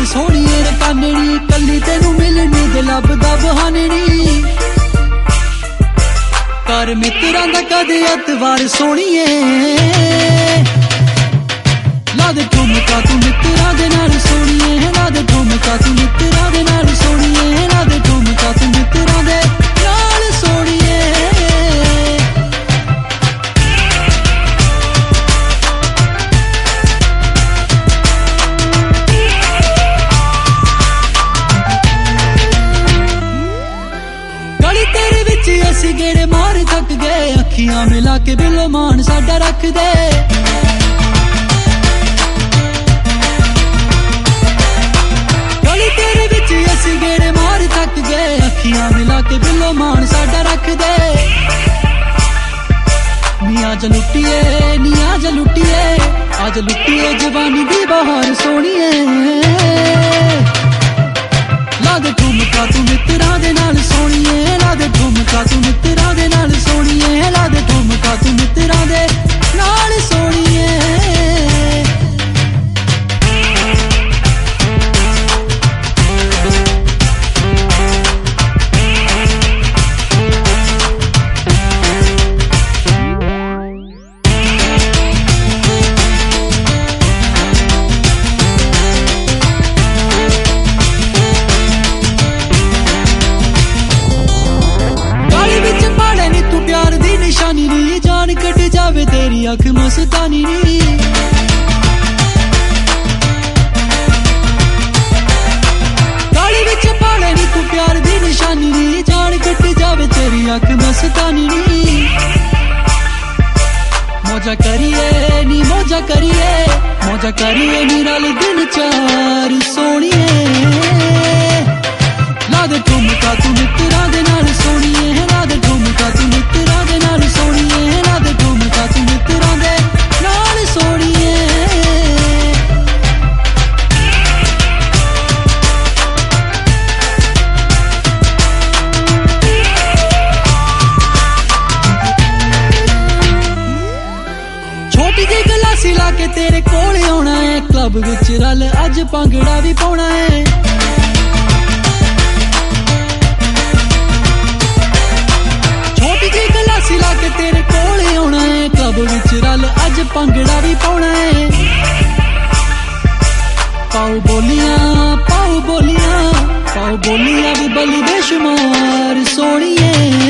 नाल सोहणीए रे कानड़ी कल्ली तेनू मिलने दे लभदा बहाने नी कर मित्रां दा कदे अतवार सोहणीए ला दे ठुमका तू मित्रां दे नाल सोहणीए ला दे ठुमका तू मित्रां दे नाल सोहणीए ला दे ठुमका तू मित्रां दे नाल सोहणीए गली तेरे विच असी गेड़े मार थक गए अखियां मिला के बिलो मान साडा रख दे गेड़े मार थक गए अखियां मिला के बिलो मान साडा रख दे नी आज लुटिए आज लुटिए जवानी दी बहार सोहणीए ला दे ठुमका तू मित्रां दे नाल सोहणीए ला दे ठुमका तू मित्रां दे नाल सोहणीए ला दे ठुमका तू मित्रां दे नाल सोहणीए जान कट जावे तेरी अख मस्तानी नी गाली विच पाले नी तू प्यार दी निशानी नी जान कट जावे तेरी अख मस्तानी नी मौजा करिए नी रल दिन चार सोहणीए ला दे ठुमका तू मित्रां दे नाल सोहणीए ला दे ठुमका तू मित्रां दे नाल सोहणीए ला दे ठुमका तू मित्रां दे नाल सोहणीए छोटी जी गलासी ला के तेरे कोल आउणा है क्लब विच रल अज भांगड़ा भी पाउणा है ला के तेरे कोल आउणा है क्लब विच रल अज भांगड़ा भी पाउणा है पाओ बोलियां भी बली बेशुमार सोहणीए